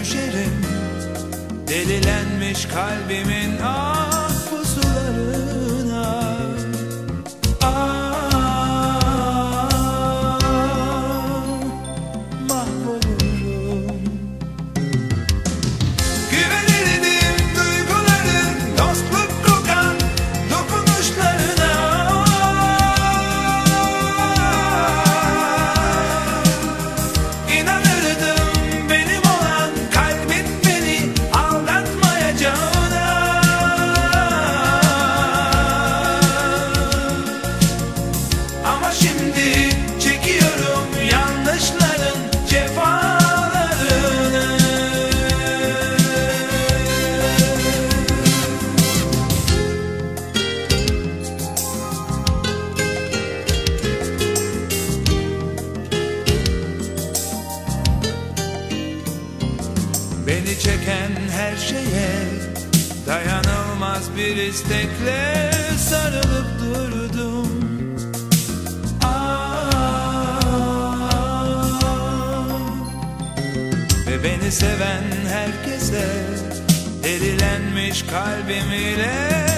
düşerim delilenmiş kalbimin pusularına. Mahvolurum. Güvenirdim duyguların dostluk kokan dokunuşlarına. İnanırdım benim olan kalbin beni aldatmayacağına. Ama şimdi çekiyorum yanlışların cefalarını. Beni çeken her şeye dayanılmaz bir istekle sarılıp durdum. Ve beni seven herkese delilenmiş kalbim ile